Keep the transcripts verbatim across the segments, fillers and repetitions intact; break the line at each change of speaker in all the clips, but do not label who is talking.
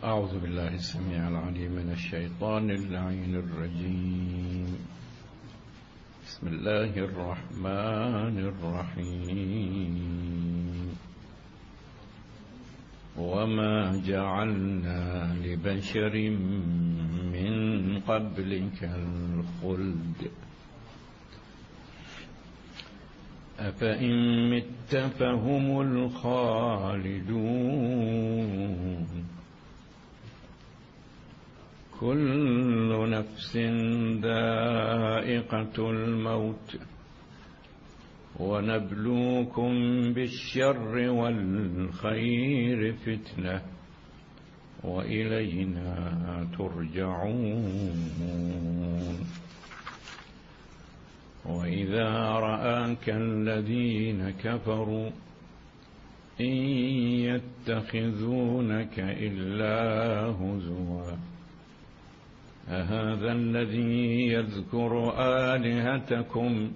أعوذ بالله السميع العليم من الشيطان اللعين الرجيم. بسم الله الرحمن الرحيم. وما جعلنا لبشر من قبلك الخلد أفإن مت فهم الخالدون كل نفس ذائقة الموت ونبلوكم بالشر والخير فتنة وإلينا ترجعون. وإذا رآك الذين كفروا إن يتخذونك إلا هزوا أهذا الذي يذكر آلهتكم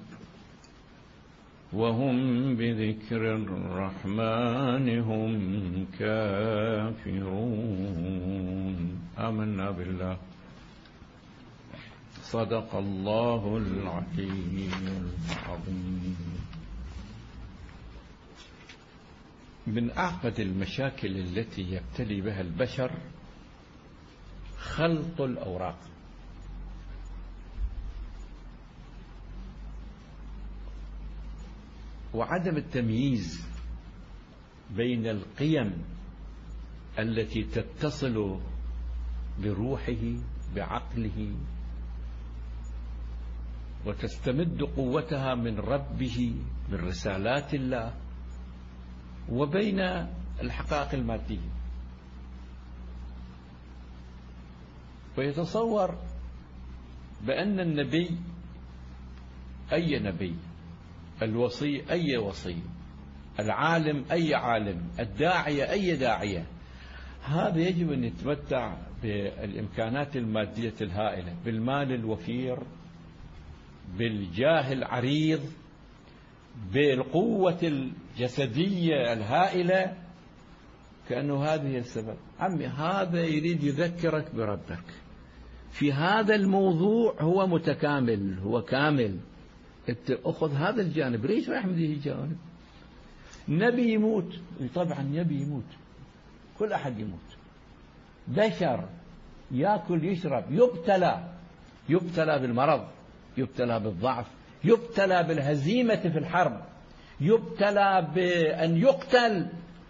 وهم بذكر الرحمن هم كافرون. آمنا بالله. صدق الله العلي العظيم. من أعقد المشاكل التي يبتلي بها البشر خلط الأوراق. وعدم التمييز بين القيم التي تتصل بروحه بعقله وتستمد قوتها من ربه من رسالات الله وبين الحقائق المادية. ويتصور بأن النبي أي نبي، الوصي أي وصي، العالم أي عالم، الداعية أي داعية، هذا يجب أن يتمتع بالإمكانات المادية الهائلة، بالمال الوفير، بالجاه العريض، بالقوة الجسدية الهائلة، كأنه هذه هي السبب. عمي هذا يريد يذكرك بربك في هذا الموضوع، هو متكامل، هو كامل. أخذ هذا الجانب، ليش رايح من ذي الجانب؟ نبي يموت، طبعا نبي يموت، كل أحد يموت، بشر يأكل يشرب، يبتلى يبتلى بالمرض، يبتلى بالضعف، يبتلى بالهزيمة في الحرب، يبتلى بأن يقتل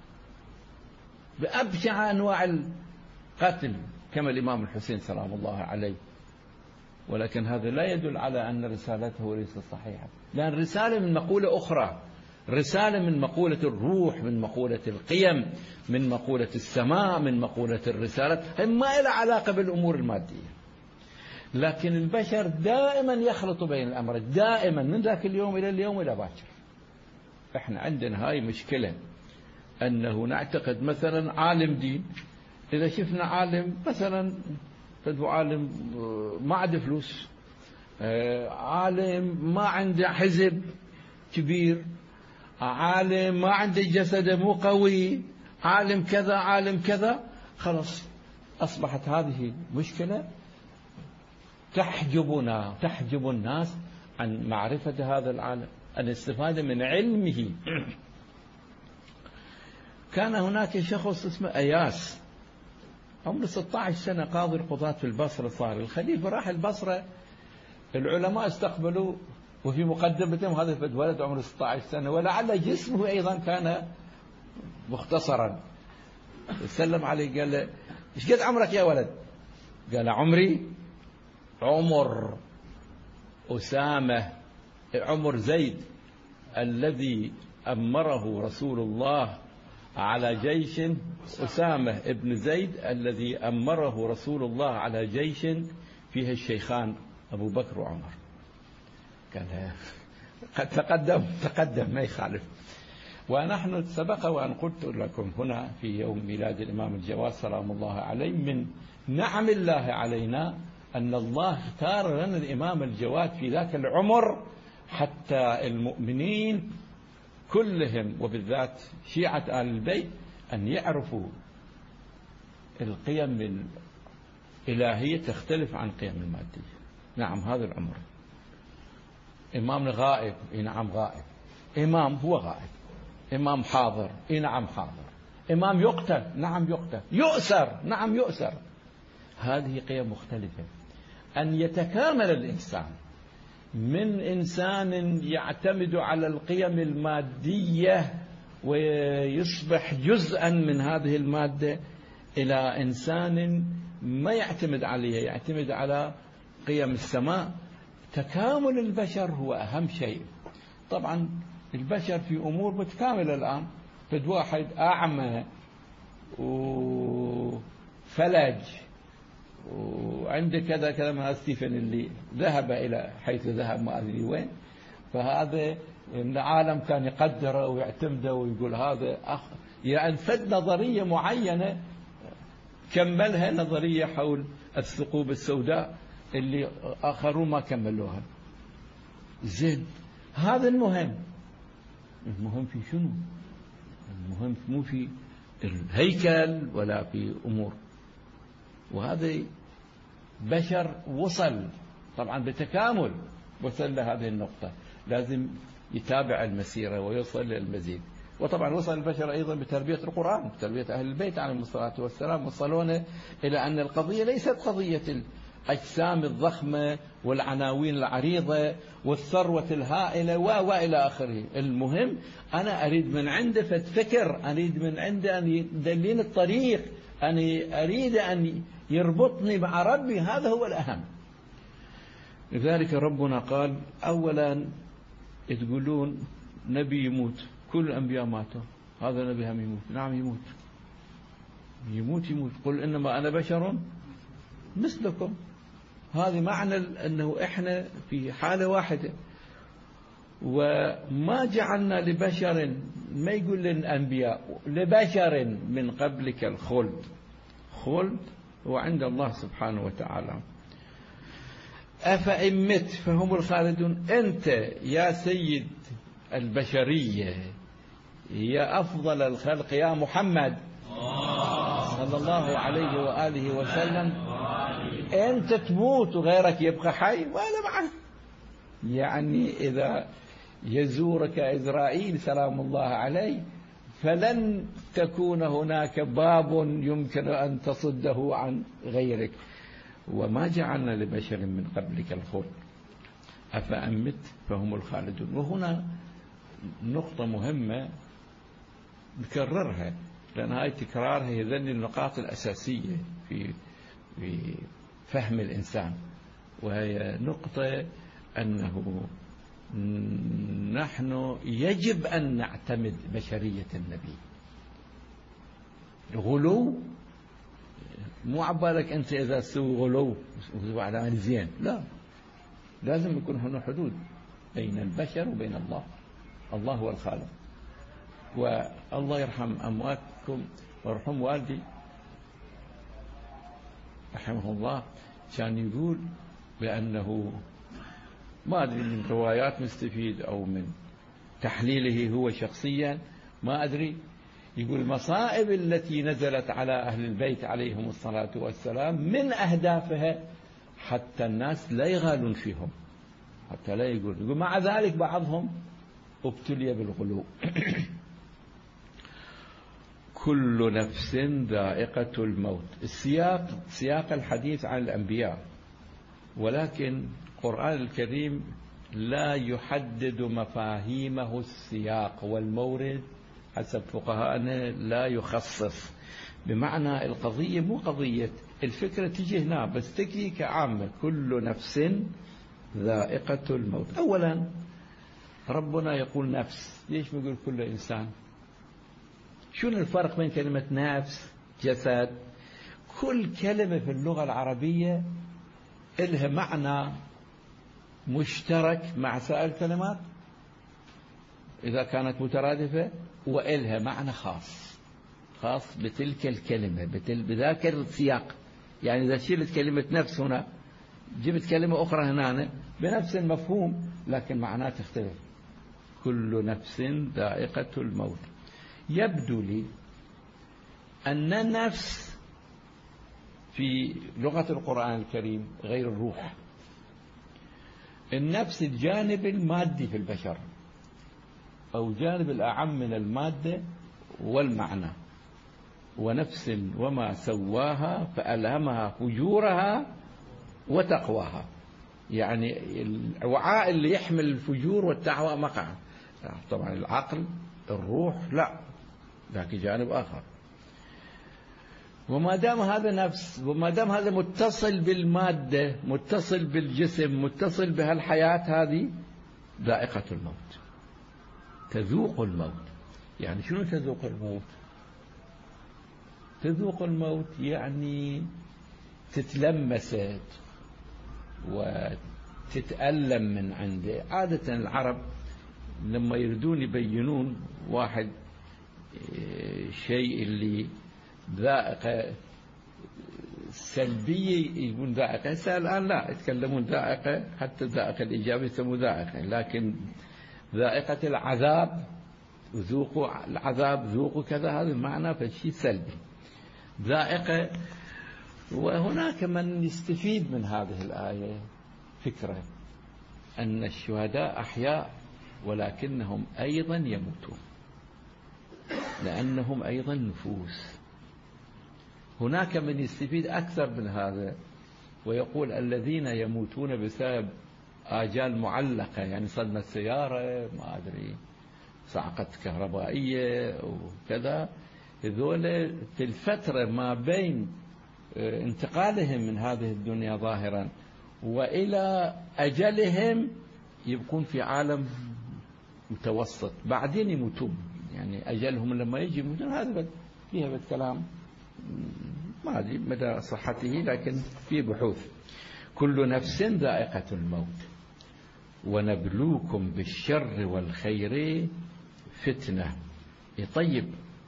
بأبشع أنواع القتل كما الإمام الحسين سلام الله عليه. ولكن هذا لا يدل على أن رسالته ليست صحيحة، لأن رسالة من مقولة أخرى، رسالة من مقولة الروح، من مقولة القيم، من مقولة السماء، من مقولة الرسالة، ما لها علاقة بالأمور المادية. لكن البشر دائما يخلط بين الأمر، دائما من ذاك اليوم إلى اليوم إلى باكر. احنا عندنا هاي مشكلة، أنه نعتقد مثلا عالم دين، إذا شفنا عالم مثلا عالم ما عنده فلوس، عالم ما عنده حزب كبير، عالم ما عنده جسده مو قوي، عالم كذا عالم كذا، خلاص أصبحت هذه مشكلة تحجبنا، تحجب الناس عن معرفة هذا العالم، عن الاستفادة من علمه. كان هناك شخص اسمه أياس، عمره ستة عشر سنة، قاضي القضاة في البصرة. صار الخليفة راح البصرة، العلماء استقبلوا، وفي مقدمتهم هذا ولد عمره ستة عشر سنة، ولعل جسمه أيضا كان مختصرا. سلم عليه قال له إيش قد عمرك يا ولد؟ قال عمري عمر أسامة، عمر زيد الذي أمره رسول الله على جيش، أسامة ابن زيد الذي أمره رسول الله على جيش فيه الشيخان أبو بكر وعمر. قال قد تقدم تقدم ما يخالف. ونحن سبق وأن قلت لكم هنا في يوم ميلاد الإمام الجواد سلام الله عليه، من نعم الله علينا أن الله اختار لنا الإمام الجواد في ذاك العمر حتى المؤمنين كلهم وبالذات شيعة آل البيت أن يعرفوا القيم الإلهية تختلف عن قيم المادية. نعم هذا العمر إمامنا غائب، إيه نعم غائب. إمام هو غائب. إمام حاضر، إيه نعم حاضر. إمام يقتل، نعم يقتل. يؤسر، نعم يؤسر. هذه قيم مختلفة. أن يتكامل الإنسان من إنسان يعتمد على القيم المادية ويصبح جزءا من هذه المادة إلى إنسان ما يعتمد عليها، يعتمد على قيم السماء. تكامل البشر هو أهم شيء. طبعا البشر في أمور متكاملة الآن. فد واحد أعمى وفلج وعنده كذا كذا، ما ستيفن اللي ذهب إلى حيث ذهب ما أدري وين، فهذا العالم كان يقدره ويعتمده ويقول هذا أخ، يعني فد نظرية معينة كملها نظرية حول الثقوب السوداء اللي آخرون ما كملوها. زين، هذا المهم. المهم في شنو؟ المهم مو في الهيكل ولا في أمور. وهذا بشر وصل طبعا بتكامل، وصل لهذه النقطة، لازم يتابع المسيرة ويوصل للمزيد. وطبعا وصل البشر أيضا بتربية القرآن، بتربية أهل البيت عليهم الصلاة والسلام، وصلونا إلى أن القضية ليست قضية الأجسام الضخمة والعناوين العريضة والثروة الهائلة وإلى آخره. المهم أنا أريد من عنده فكر، أريد من عنده أن يدلين الطريق، أنا أريد أن يربطني مع ربي، هذا هو الأهم. لذلك ربنا قال أولا تقولون نبي يموت، كل الأنبياء ماتوا، هذا نبي هم يموت. نعم يموت يموت يموت. قل إنما أنا بشر مثلكم. هذه معنى أنه إحنا في حالة واحدة، وما جعلنا لبشر، ما يقول للأنبياء، لبشر من قبلك الخلد. خلد وعند الله سبحانه وتعالى. أفإن مت فهم الخالدون. أنت يا سيد البشرية، يا أفضل الخلق، يا محمد صلى الله عليه وآله وسلم، أنت تموت وغيرك يبقى حي وأنا معه. يعني إذا يزورك إزرائيل سلام الله عليه فلن تكون هناك باب يمكن أن تصده عن غيرك. وما جعلنا لبشر من قبلك الخلد أفأمت فهم الخالدون. وهنا نقطة مهمة نكررها، لأن هاي تكرارها هي ذني النقاط الأساسية في في فهم الإنسان، وهي نقطة أنه نحن يجب أن نعتمد بشرية النبي. الغلو مو عبالك أنت إذا تسوي غلو على زين، لا، لازم يكون هنا حدود بين البشر وبين الله. الله هو الخالق. والله يرحم أمواتكم ويرحم والدي رحمه الله، كان يقول بأنه ما أدري من روايات مستفيد أو من تحليله هو شخصيا ما أدري، يقول المصائب التي نزلت على أهل البيت عليهم الصلاة والسلام من أهدافها حتى الناس لا يغالون فيهم، حتى لا يقول, يقول مع ذلك بعضهم ابتلي بالغلو. كل نفس ذائقة الموت. السياق سياق الحديث عن الأنبياء، ولكن القرآن الكريم لا يحدد مفاهيمه السياق والمورد حسب فقهاءنا، لا يخصص، بمعنى القضية مو قضية الفكرة تجي هنا بس تجي كعامة. كل نفس ذائقة الموت. أولا ربنا يقول نفس، ليش ما يقول كل إنسان؟ شنو الفرق بين كلمة نفس جسد؟ كل كلمة في اللغة العربية إلها معنى مشترك مع سائر الكلمات إذا كانت مترادفة، وإلها معنى خاص خاص بتلك الكلمة بتل بذاك السياق. يعني إذا شلت كلمة نفس هنا جبت كلمة أخرى هنا بنفس المفهوم لكن معناه تختلف. كل نفس ذائقة الموت. يبدو لي أن النفس في لغة القرآن الكريم غير الروح. النفس الجانب المادي في البشر، أو جانب الأعم من المادة والمعنى. ونفس وما سواها فألهمها فجورها وتقواها، يعني الوعاء اللي يحمل الفجور والتقوى مقع. طبعا العقل الروح لا، ذاك جانب آخر. وما دام هذا نفس، وما دام هذا متصل بالمادة، متصل بالجسم، متصل بهالحياة هذه، ذائقة الموت، تذوق الموت. يعني شنو تذوق الموت؟ تذوق الموت يعني تتلمست وتتألم من عنده. عادة العرب لما يريدون يبينون واحد شيء اللي ذائقة سلبية يقول ذائقة. هسه الآن لا يتكلمون ذائقة، حتى الذائقة الإيجابية يسمون ذائقة، لكن ذائقة العذاب، ذوقوا العذاب، ذوقوا كذا، هذا المعنى فشيء سلبي. ذائقة. وهناك من يستفيد من هذه الآية فكرة أن الشهداء أحياء ولكنهم أيضا يموتون، لأنهم أيضا نفوس. هناك من يستفيد أكثر من هذا ويقول الذين يموتون بسبب آجال معلقة، يعني صدمة سيارة، ما أدري صعقة كهربائية وكذا، هذول في الفترة ما بين انتقالهم من هذه الدنيا ظاهرا وإلى أجلهم يبقون في عالم متوسط، بعدين يموتون. يعني أجلهم لما يجي يموتون. هذا فيها بالكلام ما أدري مدى صحته، لكن في بحوث. كل نفس ذائقة الموت ونبلوكم بالشر والخير فتنة. طيب،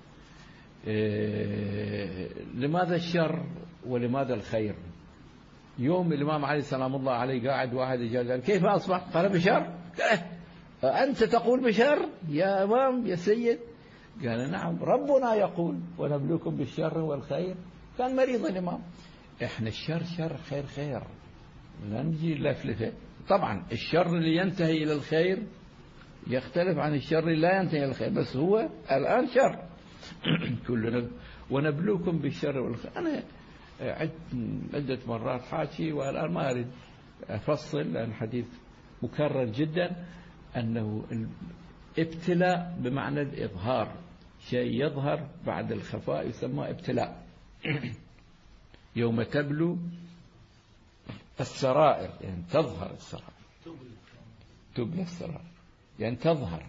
إيه لماذا الشر ولماذا الخير؟ يوم الإمام علي سلام الله عليه قاعد، واحد قال كيف أصبح؟ قال بشر. أنت تقول بشر يا إمام يا سيد؟ قال نعم، ربنا يقول ونبلوكم بالشر والخير. كان مريض الإمام. إحنا الشر شر، خير خير، لا نجي لفلفة. طبعا الشر اللي ينتهي إلى الخير يختلف عن الشر اللي لا ينتهي إلى الخير، بس هو الآن شر. كلنا ونبلوكم بالشر والخير. أنا عدة مرات حاكي والآن ما أريد أفصل لأن الحديث مكرر جدا، أنه ابتلاء بمعنى الإظهار، شيء يظهر بعد الخفاء يسمى ابتلاء. يوم تبلو السرائر، يعني تظهر السرائر، تبلى السرائر يعني تظهر.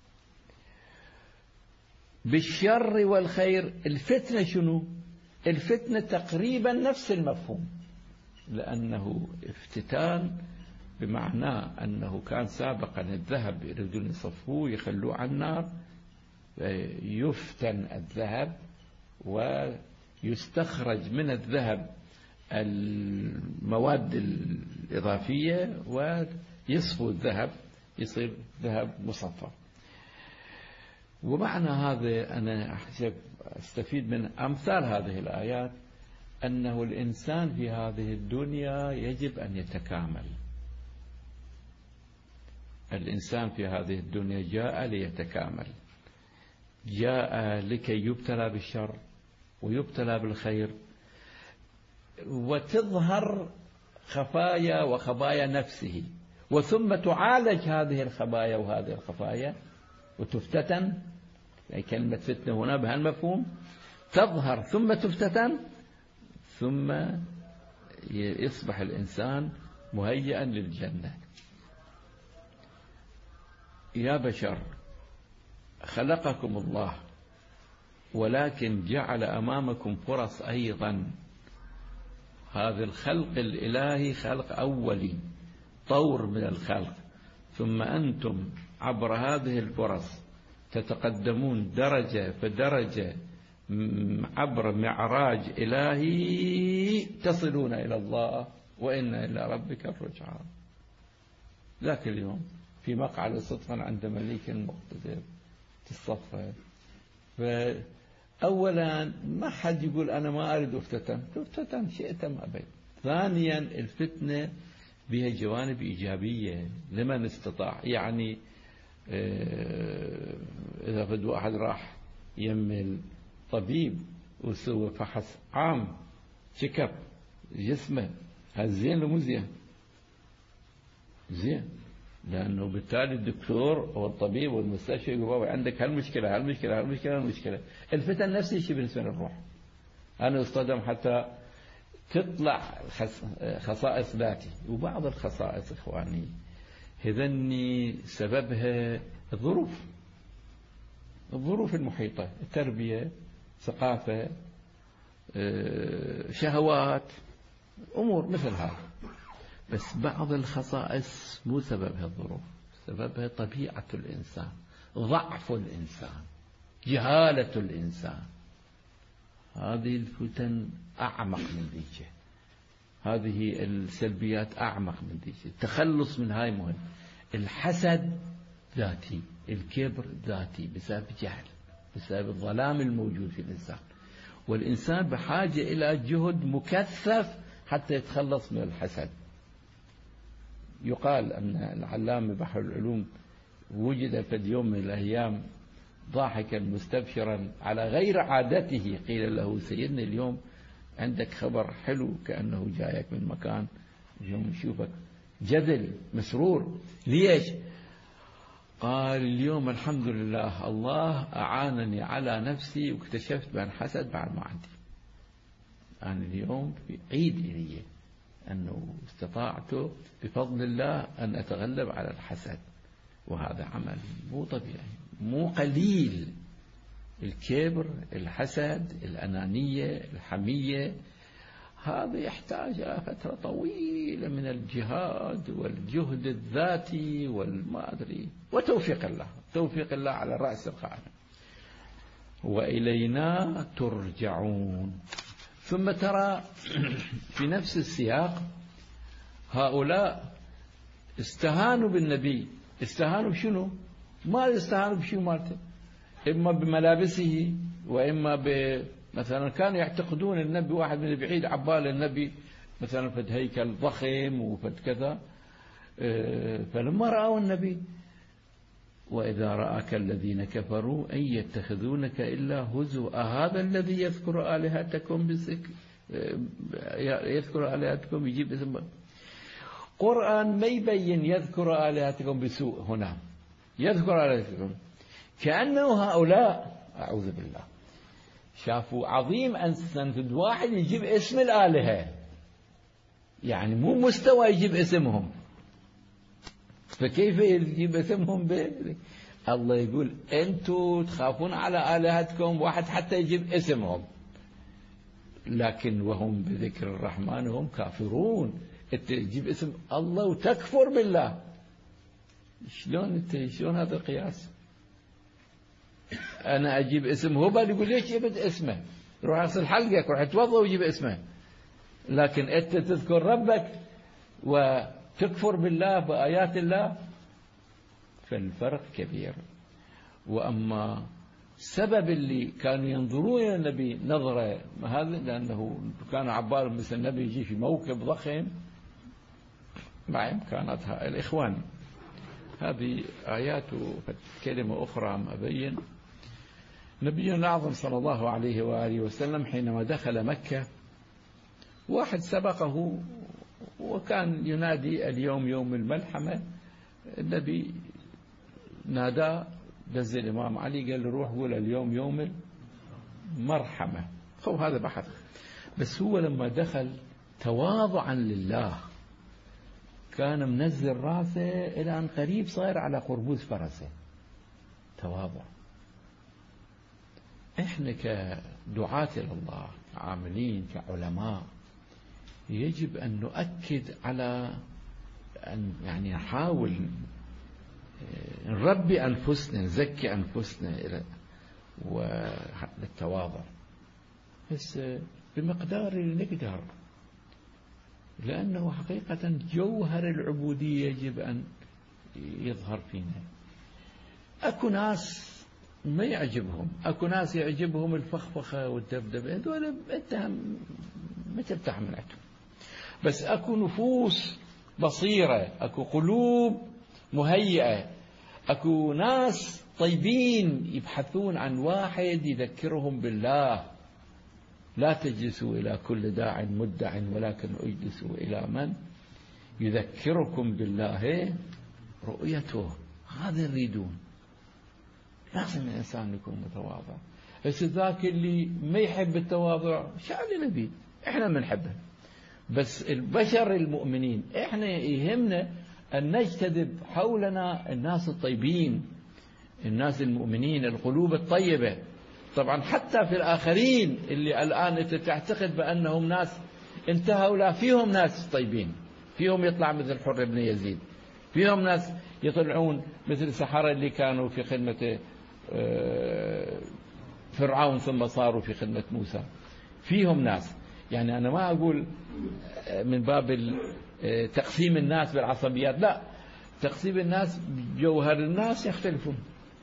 بالشر والخير الفتنة شنو؟ الفتنة تقريبا نفس المفهوم، لأنه افتتان بمعنى أنه كان سابقا الذهب يريدون يصفوه يخلوه على النار، يفتن الذهب ويستخرج من الذهب المواد الإضافية ويصفو الذهب يصير ذهب مصفى. ومعنى هذا أنا أحسب أستفيد من أمثال هذه الآيات أنه الإنسان في هذه الدنيا يجب أن يتكامل. الإنسان في هذه الدنيا جاء ليتكامل، جاء لكي يبتلى بالشر ويبتلى بالخير، وتظهر خفايا وخبايا نفسه، وثم تعالج هذه الخبايا وهذه الخفايا وتفتتن. يعني كلمة فتنة هنا بهالمفهوم، تظهر ثم تفتتن، ثم يصبح الإنسان مهيئا للجنة. يا بشر خلقكم الله، ولكن جعل أمامكم فرص أيضا. هذا الخلق الإلهي خلق أولي، طور من الخلق، ثم أنتم عبر هذه الفرص تتقدمون درجة فدرجة عبر معراج إلهي تصلون إلى الله، وإن إلى ربك الرجعى. ذاك اليوم في مقعد صدقا عند مليك مقتدر تصفى، أولا ما حد يقول أنا ما أريد أفتتن، تفتتن شئت ما أبيت. ثانيا الفتنة بها جوانب إيجابية لمن استطاع، يعني إذا فد واحد راح يم الطبيب وسوى فحص عام شكب جسمه، هذا زين لو مو زين؟ زين، لأنه بالتالي الدكتور والطبيب والمستشفى يقول عندك هالمشكلة هالمشكلة هالمشكلة هالمشكلة. الفتن نفس الشيء بالنسبة للروح. أنا أصطدم حتى تطلع خصائص ذاتي، وبعض الخصائص إخواني هذني سببها الظروف، الظروف المحيطة، التربية، ثقافة، شهوات، أمور مثل هذا. بس بعض الخصائص مو سببها الظروف، سببها طبيعة الإنسان، ضعف الإنسان، جهالة الإنسان. هذه الفتن أعمق من ذيك، هذه السلبيات أعمق من ذيك. التخلص من هاي مهم. الحسد ذاتي، الكبر ذاتي بسبب جهل، بسبب الظلام الموجود في الإنسان، والإنسان بحاجة إلى جهد مكثف حتى يتخلص من الحسد. يقال أن العلامة بحر العلوم وجد في يوم من الأيام ضاحكا مستبشرا على غير عادته، قيل له سيدنا اليوم عندك خبر حلو كأنه جايك من مكان، اليوم نشوفك جذل مسرور. ليش؟ قال اليوم الحمد لله الله أعانني على نفسي واكتشفت بأن حسد بعد ما عندي. أنا اليوم في عيد إلي أنه استطعت بفضل الله أن أتغلب على الحسد، وهذا عمل مو طبيعي مو قليل. الكبر، الحسد، الأنانية، الحمية، هذا يحتاج فترة طويلة من الجهاد والجهد الذاتي والما أدري، وتوفيق الله، توفيق الله على رأس القائمة. وإلينا ترجعون. ثم ترى في نفس السياق هؤلاء استهانوا بالنبي. استهانوا بشنو؟ ما استهانوا بشيء مالته، إما بملابسه، وإما ب مثلا كانوا يعتقدون النبي واحد من بعيد عبال النبي مثلا فد هيكل ضخم وفد كذا. فلما رأوا النبي وإذا رآك الذين كفروا أن يتخذونك إلا هزوا هذا الذي يذكر آلهتكم بالذكر، يذكر آلهتكم يجيب اسم قرآن ما يبين يذكر آلهتكم بسوء. هنا يذكر آلهتكم كأنه هؤلاء أعوذ بالله شافوا عظيم أن سنفد واحد يجيب اسم الآلهة، يعني مو مستوى يجيب اسمهم، فكيف يجيب اسمهم ب... الله يقول أنتوا تخافون على آلهتكم، واحد حتى يجيب اسمهم، لكن وهم بذكر الرحمن هم كافرون. أنت تجيب اسم الله وتكفر بالله، شلون أنت شلون هذا القياس؟ أنا أجيب اسم هبل يقول ليش جبت اسمه؟ روح أغسل حلقك، روح اتوضأ وجيب اسمه، لكن أنت تذكر ربك وتكفر بالله بآيات الله، فالفرق كبير. وأما السبب اللي كانوا ينظرون إلى النبي نظرة هذا لأنه كان عبال مثل النبي يجي في موكب ضخم مع إمكاناتها. الإخوان هذه آيات كلمة أخرى ما أبين. نبينا الأعظم صلى الله عليه وآله وسلم حينما دخل مكة واحد سبقه وكان ينادي اليوم يوم الملحمة، النبي نادى دز الإمام علي قال له روح قول اليوم يوم المرحمة. خو هذا بحث، بس هو لما دخل تواضعا لله كان منزل راسه إلى أن قريب صار على قربوز فرسه، تواضع. إحنا كدعاة إلى الله عاملين كعلماء يجب أن نؤكد على أن يعني نحاول نربي أنفسنا، نزكي أنفسنا إلى والتواضع، بس بمقدار اللي نقدر، لأنه حقيقة جوهر العبودية يجب أن يظهر فينا. أكو ناس ما يعجبهم. أكو ناس يعجبهم الفخفخة والدبدبة، هذول أنت ما تفتح منعتهم. بس أكو نفوس بصيرة، أكو قلوب مهيئة، أكو ناس طيبين يبحثون عن واحد يذكرهم بالله. لا تجلسوا إلى كل داع مدع ولكن اجلسوا إلى من يذكركم بالله رؤيته. هذا يريدون. لازم الإنسان يكون متواضع. بس ذاك اللي ما يحب التواضع شأن نبي، إحنا بنحبه. بس البشر المؤمنين إحنا يهمنا أن نجتذب حولنا الناس الطيبين، الناس المؤمنين، القلوب الطيبة. طبعا حتى في الآخرين اللي الآن أنت تعتقد بأنهم ناس انتهوا، لا، فيهم ناس طيبين، فيهم يطلع مثل حر بن يزيد، فيهم ناس يطلعون مثل السحرة اللي كانوا في خدمة فرعون ثم صاروا في خدمة موسى. فيهم ناس، يعني أنا ما أقول من باب تقسيم الناس بالعصبيات، لا، تقسيم الناس جوهر الناس يختلفون.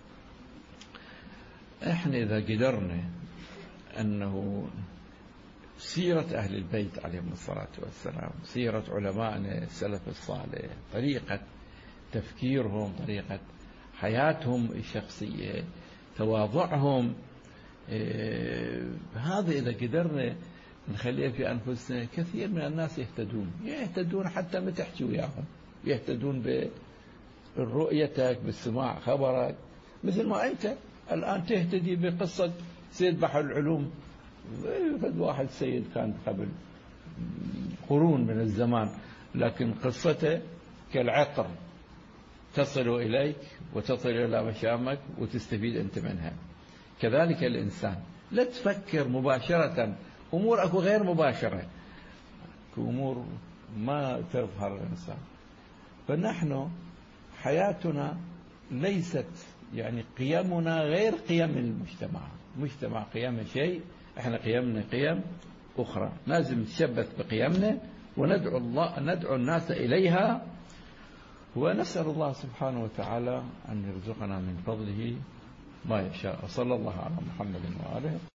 احنا إذا قدرنا أنه سيرة أهل البيت عليهم الصلاة والسلام، سيرة علمائنا السلف الصالح، طريقة تفكيرهم، طريقة حياتهم الشخصية، تواضعهم، إيه هذا إذا قدرنا نخليه في أنفسنا، كثير من الناس يهتدون يهتدون حتى ما تحكي وياهم، يهتدون برؤيتك، بالسماع خبرك، مثل ما أنت الآن تهتدي بقصة سيد بحر العلوم. فد واحد سيد كان قبل قرون من الزمان، لكن قصته كالعطر تصل إليك وتصل إلى مشامك وتستفيد أنت منها. كذلك الإنسان، لا تفكر مباشرة أمور أكو غير مباشرة، أكو أمور ما تظهر الإنسان. فنحن حياتنا ليست، يعني قيمنا غير قيم المجتمع. مجتمع قيم شيء، احنا قيمنا قيم أخرى، لازم نتشبث بقيمنا وندعو الله، ندعو الناس إليها، ونسأل الله سبحانه وتعالى أن يرزقنا من فضله ما يشاء. صلى الله على محمد وآله.